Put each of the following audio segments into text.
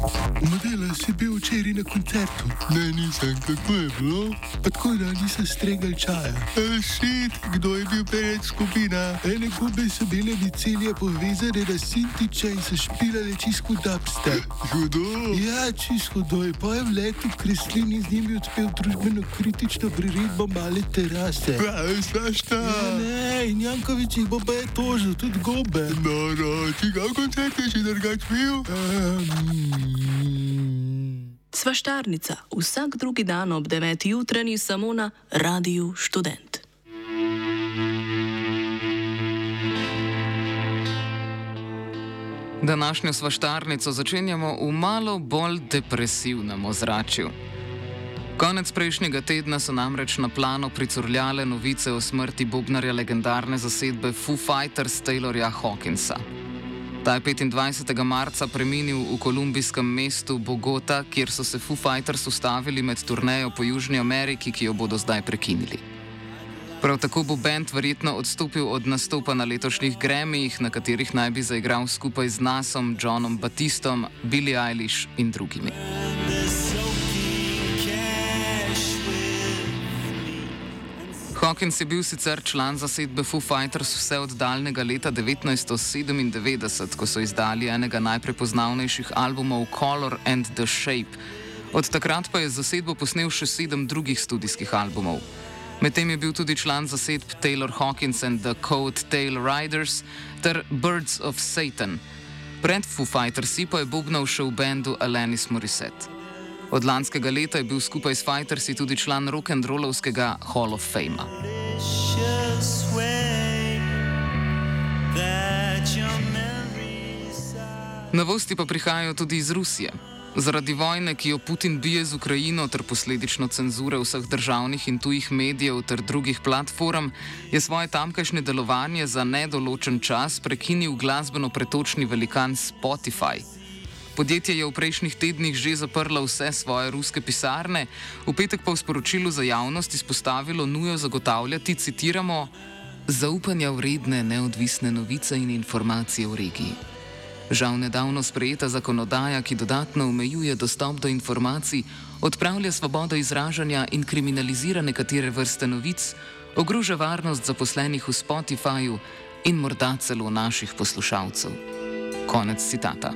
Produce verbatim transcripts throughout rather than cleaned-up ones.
Modela, si bil včeraj na koncertu? Ne, nisem, kako je bilo? Pa tako, da nisem stregal čaja. E, šit, kdo je bil pred skupina? Ene gube so bile micelje povezane na Sintiča in so špilale čisto dubstep. Hudo? Ja, čisto hudo. Je pa je v letu Kreslin in z njimi odpel družbeno kritično priredbo Male terase. Pravi, svašta. Ja, ne, in Jankovič jih bo pa je tožil, tudi gobe. No, no, čigav koncert je še drugač bil? Um... Svaštarnica, vsak drugi dan ob deveti jutranji samo na Radiu Študent. Današnjo svaštarnico začenjamo v malo bolj depresivnem ozračju. Konec prejšnjega tedna so namreč na plano pricurljale novice o smrti bobnarja legendarne zasedbe Foo Fighters Taylorja Hawkinsa. Ta je petindvajsetega marca preminil v kolumbijskem mestu Bogota, kjer so se Foo Fighters ustavili med turnejo po Južni Ameriki, ki jo bodo zdaj prekinili. Prav tako bo band verjetno odstopil od nastopa na letošnjih Grammyjih, na katerih naj bi zaigral skupaj z Nasom, Johnom Batistom, Billie Eilish in drugimi. Hawkins je bil sicer član zasedbe Foo Fighters vse od daljnega leta devetnajststo sedemindevetdeset, ko so izdali enega najprepoznavnejših albumov Color and the Shape. Od takrat pa je zasedbo posnel še sedem drugih studijskih albumov. Medtem je bil tudi član zasedb Taylor Hawkins and the Coat Tail Riders ter Birds of Satan. Pred Foo Fightersi pa je bobnal še v bendu Alanis Morissette. Od lanskega leta je bil skupaj s Fightersi tudi član rock'n'rollovskega Hall of Fama. Novosti pa prihajajo tudi iz Rusije. Zaradi vojne, ki jo Putin bije z Ukrajino ter posledično cenzure vseh državnih in tujih medijev ter drugih platform, je svoje tamkajšnje delovanje za nedoločen čas prekinil glasbeno-pretočni velikan Spotify. Podjetje je v prejšnjih tednih že zaprlo vse svoje ruske pisarne, v petek pa v sporočilu za javnost izpostavilo nujo zagotavljati, citiramo, zaupanja vredne neodvisne novice in informacije v regiji. Žal nedavno sprejeta zakonodaja, ki dodatno omejuje dostop do informacij, odpravlja svobodo izražanja in kriminalizira nekatere vrste novic, ogroža varnost zaposlenih v Spotifyju in morda celo naših poslušalcev. Konec citata.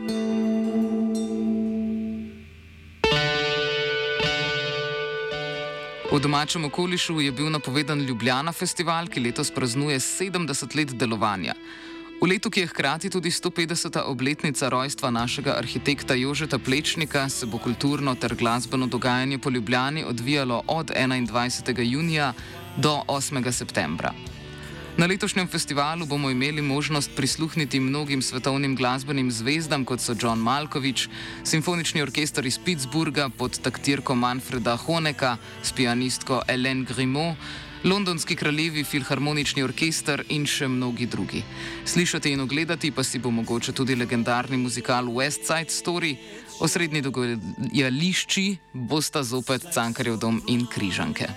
V domačem okolišu je bil napovedan Ljubljana festival, ki letos praznuje sedemdeset let delovanja. V letu, ki je hkrati tudi sto petdeseta obletnica rojstva našega arhitekta Jožeta Plečnika, se bo kulturno ter glasbeno dogajanje po Ljubljani odvijalo od enaindvajsetega junija do osmega septembra. Na letošnjem festivalu bomo imeli možnost prisluhniti mnogim svetovnim glasbenim zvezdam, kot so John Malkovich, simfonični orkester iz Pittsburgha pod taktirko Manfreda Honeka s pianistko Hélène Grimaud, londonski kraljevi filharmonični orkester in še mnogi drugi. Slišati in ogledati pa si bo mogoče tudi legendarni muzikal West Side Story, osrednji dogajališči bosta zopet Cankarjev dom in Križanke.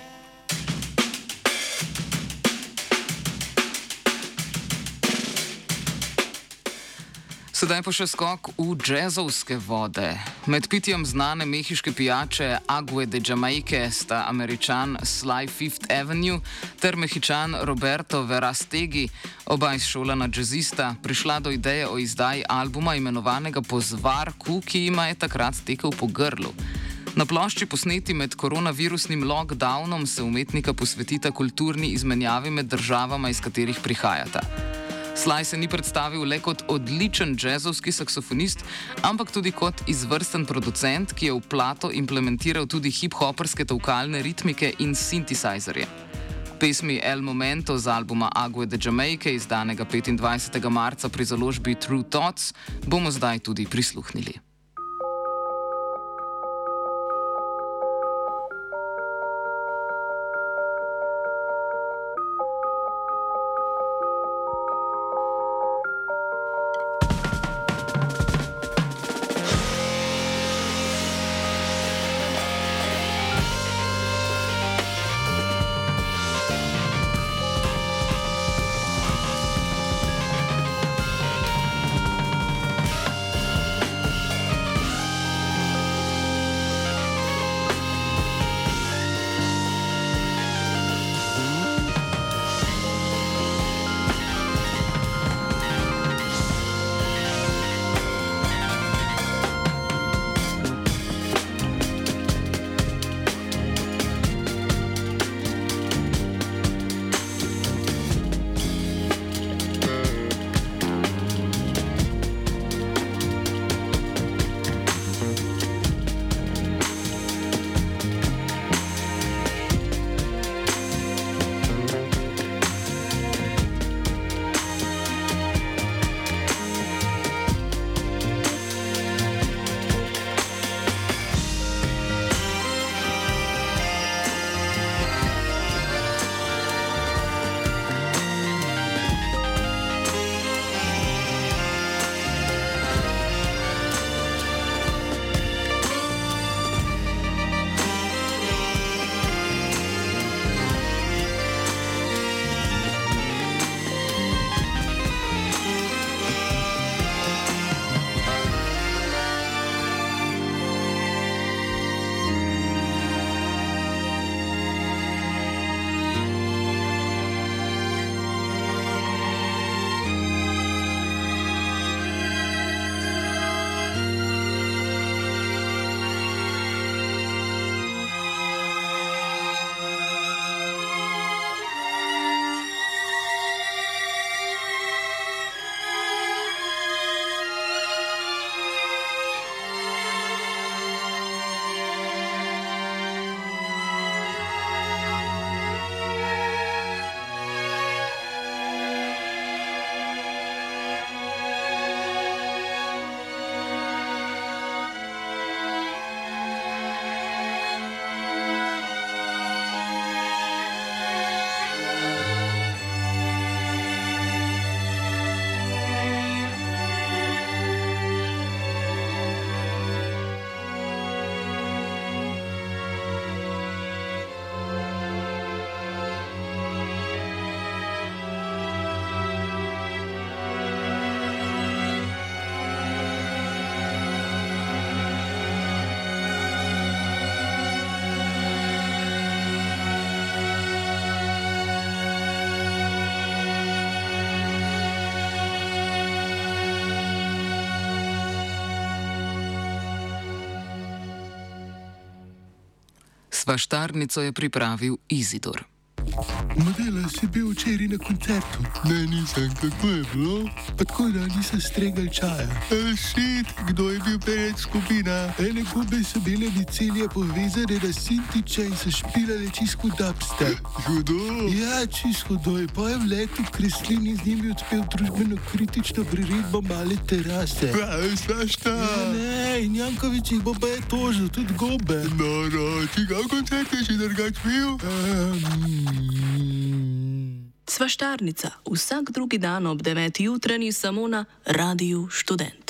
Sedaj pa še skok v džezovske vode. Med pitjem znane mehiške pijače Agua de Jamaica sta Američan Sly Fifth Avenue ter Mehičan Roberto Verastegi, oba izšolana džezista, prišla do ideje o izdaji albuma imenovanega po zvarku, ki jima je takrat tekel po grlu. Na plošči posneti med koronavirusnim lockdownom se umetnika posvetita kulturni izmenjavi med državama, iz katerih prihajata. Sly se ni predstavil le kot odličen džezovski saksofonist, ampak tudi kot izvrsten producent, ki je v plato implementiral tudi hip-hoperske tolkalne ritmike in synthesizerje. Pesmi El Momento z albuma Agua de Jamaica, izdanega petindvajsetega marca pri založbi True Thoughts, bomo zdaj tudi prisluhnili. Svaštarnico je pripravil Izidor. Modela si bil včeraj na koncertu. Ne, nisem, kako je bilo? Pa tako da nisem stregal čaja. E, šit, kdo je bil pred skupina? Ene gube so bile micelije povezane na Sintiča in so špilale čisto dubste. Hudo? Ja, čisto hudo. Pa je v letu Kreslin in z njimi odpel družbeno kritično priredbo Male terase. Pravi, svašta. Ja, ne, in Jankovič jih bo pa je tožil, tudi gobe. No, no, čigav koncert je že drugač bil? Um, Svaštarnica vsak drugi dan ob deveti jutranji samo na Radiu Študent.